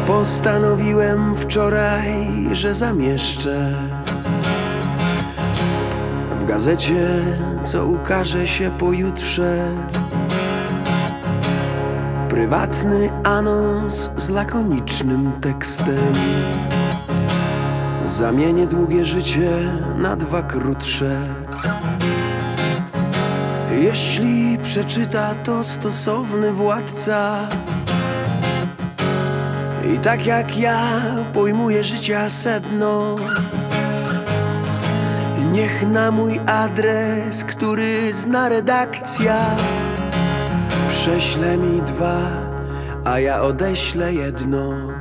Postanowiłem wczoraj, że zamieszczę w gazecie, co ukaże się pojutrze, prywatny anons z lakonicznym tekstem. Zamienię długie życie na 2 krótsze. Jeśli przeczyta to stosowny władca i tak jak ja pojmuje życia sedno, niech na mój adres, który zna redakcja, prześle mi 2, a ja odeślę 1.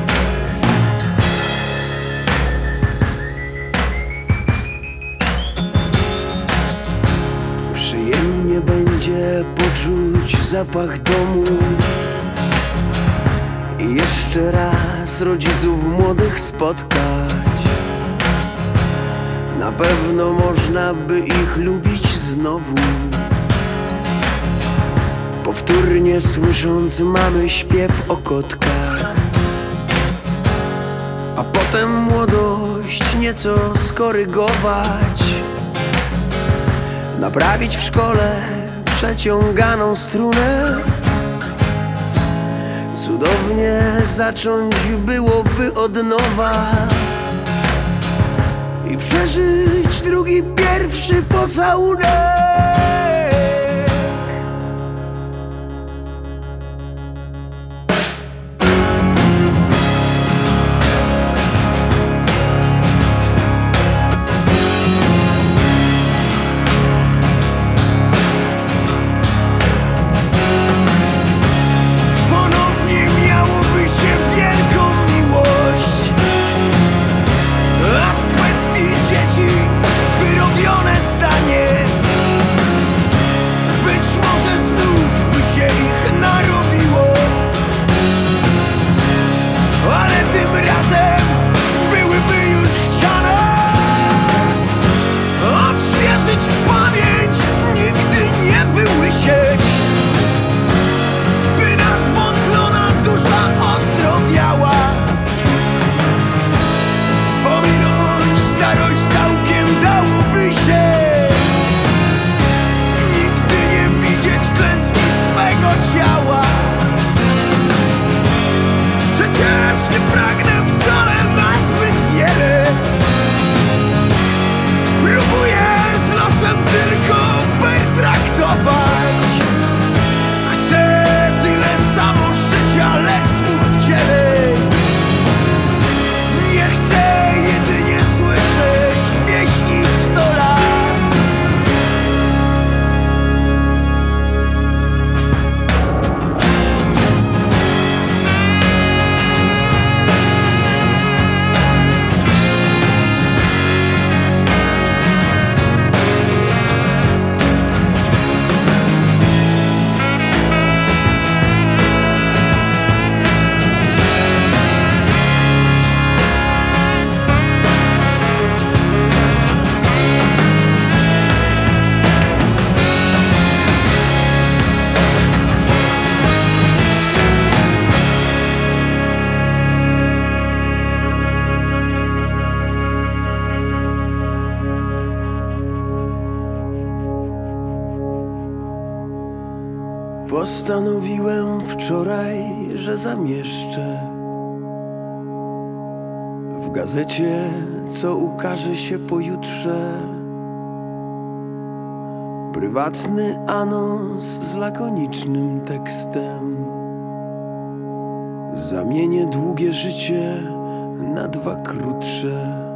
Przyjemnie będzie poczuć zapach domu i jeszcze raz rodziców młodych spotkać. Na pewno można by ich lubić znowu, powtórnie słysząc mamy śpiew o kotkach. A potem młodość nieco skorygować, naprawić w szkole przeciąganą strunę. Cudownie zacząć byłoby od nowa i przeżyć drugi, pierwszy pocałunek. Postanowiłem wczoraj, że zamieszczę w gazecie, co ukaże się pojutrze, prywatny anons z lakonicznym tekstem. Zamienię długie życie na 2 krótsze.